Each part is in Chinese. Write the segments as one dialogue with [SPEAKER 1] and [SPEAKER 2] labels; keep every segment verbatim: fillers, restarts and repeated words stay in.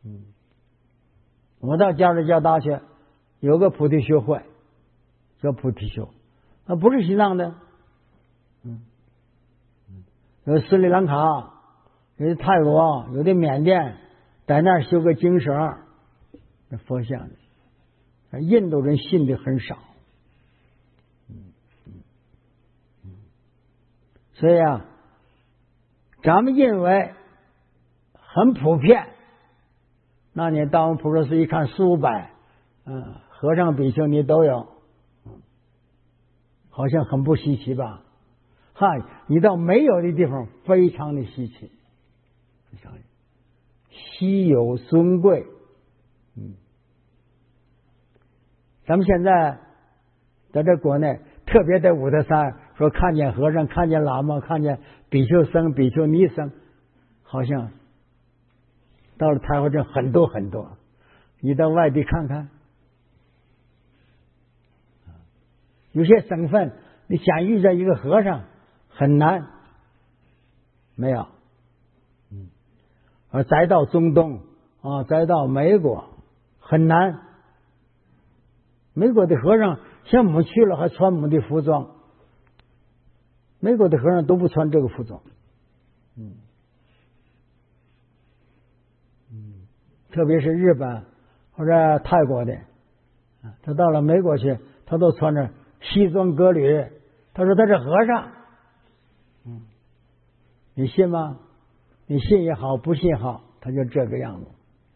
[SPEAKER 1] 嗯，我到加州教大学有个菩提学会，叫菩提修，那不是西藏的，嗯，有斯里兰卡，有的泰国，有的缅甸，在那儿修个经绳，那佛像的，印度人信的很少，嗯嗯嗯，所以啊，咱们认为很普遍，那你到普陀寺一看，四五百，嗯，和尚比丘尼都有，好像很不稀奇吧？嗨，你到没有的地方，非常的稀奇，非常稀有尊贵。嗯，咱们现在在这国内，特别在五台山，说看见和尚、看见喇嘛、看见比丘僧、比丘尼僧，好像到了台湾镇很多很多。你到外地看看，有些省份你想遇见一个和尚很难，没有。嗯，而再到中东啊，再到美国很难。美国的和尚像我们去了还穿我们的服装，美国的和尚都不穿这个服装。嗯嗯，特别是日本或者泰国的，他到了美国去，他都穿着西装革履，他说他是和尚。嗯，你信吗？你信也好，不信也好，他就这个样子。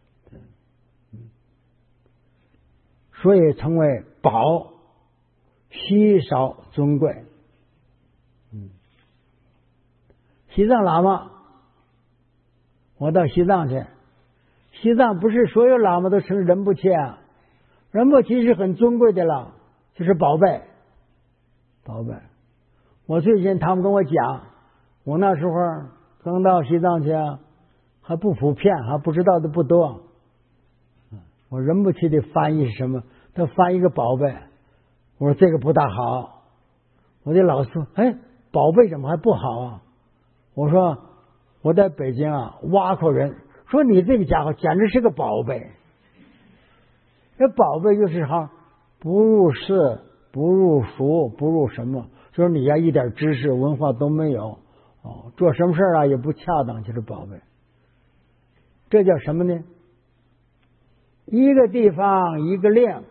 [SPEAKER 1] 所以称为宝，稀少尊贵。嗯，西藏喇嘛，我到西藏去，西藏不是所有喇嘛都称仁波切啊，仁波切是很尊贵的了，就是宝贝，宝贝。我最近他们跟我讲，我那时候刚到西藏去啊，还不普遍，还不知道的不多。我仁波切的翻译是什么？他翻译个宝贝，我说这个不大好。我的老师说，哎，宝贝怎么还不好啊？我说我在北京啊，挖口人说你这个家伙简直是个宝贝。这宝贝就是哈，不入世，不入俗，不入什么，就是你呀一点知识文化都没有，哦，做什么事啊也不恰当，就是宝贝。这叫什么呢？一个地方一个令，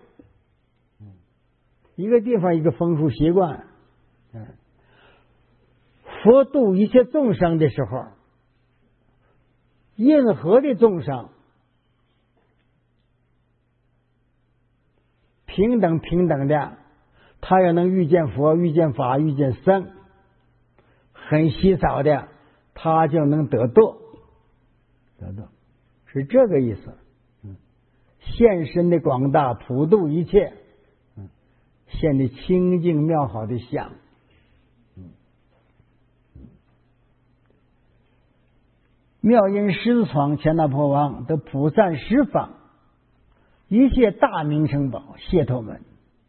[SPEAKER 1] 一个地方一个风俗习惯。佛度一切众生的时候，任何的众生平等平等的，他也能遇见佛、遇见法、遇见僧，很稀少的，他就能得度，得度是这个意思。现身的广大，普度一切，现的清净妙好的相。妙音师床乾那婆王的普散十方，一切大名称宝解脱门。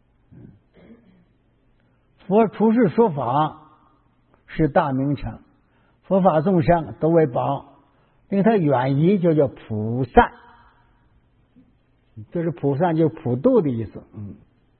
[SPEAKER 1] 佛出世说法是大名称，佛法众生都为宝，令他远移就叫普散。就是普散，就是普度的意思。嗯，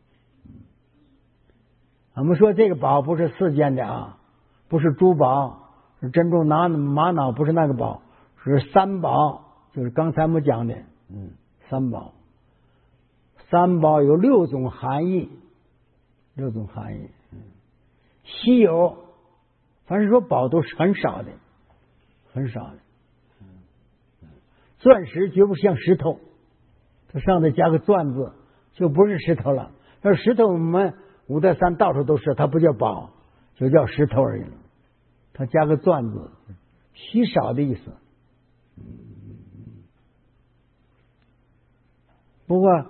[SPEAKER 1] 我们说这个宝不是世间的啊，不是珠宝，是珍珠拿玛瑙，不是那个宝，是三宝，就是刚才我们讲的，嗯，三宝。三宝有六种含义，六种含义。嗯，稀有，凡是说宝都是很少的，很少的。嗯，钻石绝不像石头。它上头加个钻字，就不是石头了。那石头我们五台山到处都是，它不叫宝，就叫石头而已了。它加个钻字，稀少的意思。不过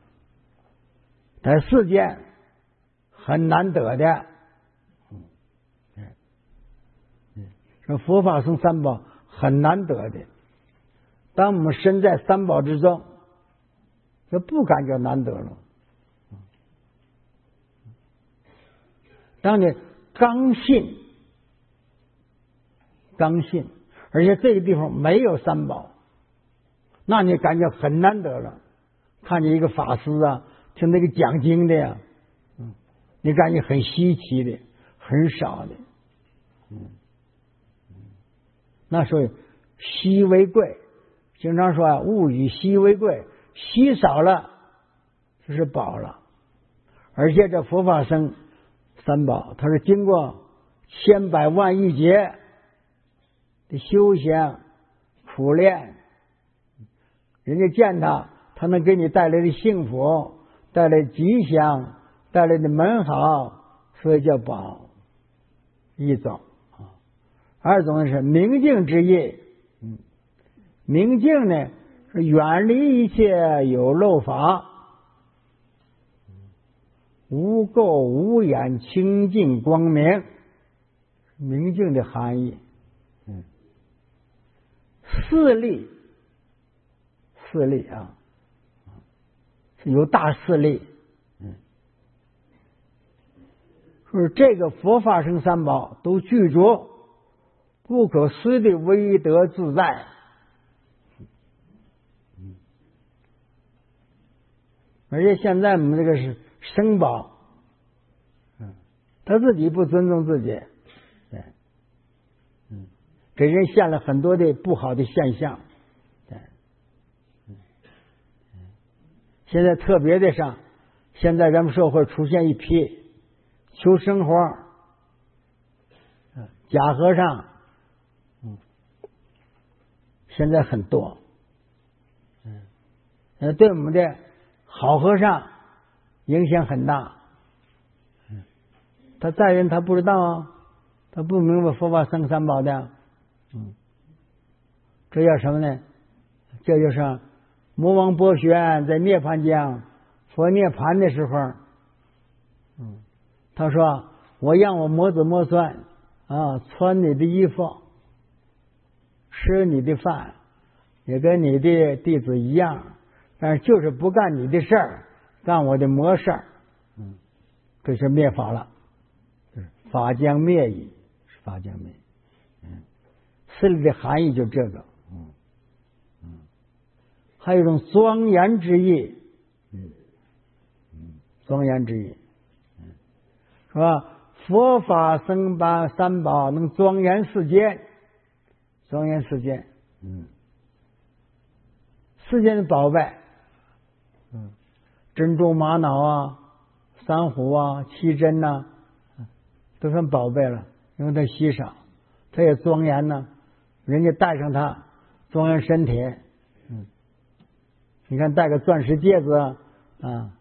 [SPEAKER 1] 在世间很难得的。说佛法僧三宝很难得的，当我们身在三宝之中，就不感觉难得了。当你刚信，刚信，而且这个地方没有三宝， 那你感觉很难得了。看见一个法师啊，听那个讲经的呀，嗯，你感觉很稀奇的，很少的，嗯，那所以稀为贵，经常说啊，物以稀为贵，稀少了就是宝了。而且这佛法僧三宝，它是经过千百万亿劫的修行苦练，人家见他，他能给你带来的幸福，带来吉祥，带来的门好，所以叫宝。一种啊，二种是明镜之业。嗯，明镜呢是远离一切有漏法，无垢无眼，清净光明，明镜的含义。嗯，四力，四力啊，是有大四力。嗯，说这个佛法僧三宝都具足不可思的威德自在。嗯，而且现在我们这个是僧宝，嗯，他自己不尊重自己，对，嗯，给人现了很多的不好的现象，对，嗯，现在特别的上，现在咱们社会出现一批求生活，假和尚，嗯，现在很多，嗯，呃，对我们的好和尚影响很大。嗯，他在人他不知道啊，他不明白佛法僧三宝的。嗯，这叫什么呢？这就是魔王波旋在涅槃讲佛涅槃的时候，嗯，他说我让我魔子魔孙啊穿你的衣服，吃你的饭，也跟你的弟子一样，但是就是不干你的事儿，干我的魔事儿。嗯，这是灭法了，就是法将灭矣，是法将灭。嗯，四力的含义就这个。嗯嗯，还有一种庄严之意。嗯嗯，庄严之意。嗯，是吧？佛法僧宝三宝能庄严世间，庄严世间。嗯，世间的宝贝，嗯，珍珠玛瑙啊，珊瑚啊，奇珍呐、啊，都算宝贝了，因为它稀少，它也庄严呢。人家戴上它，庄严身体。嗯，你看戴个钻石戒指啊，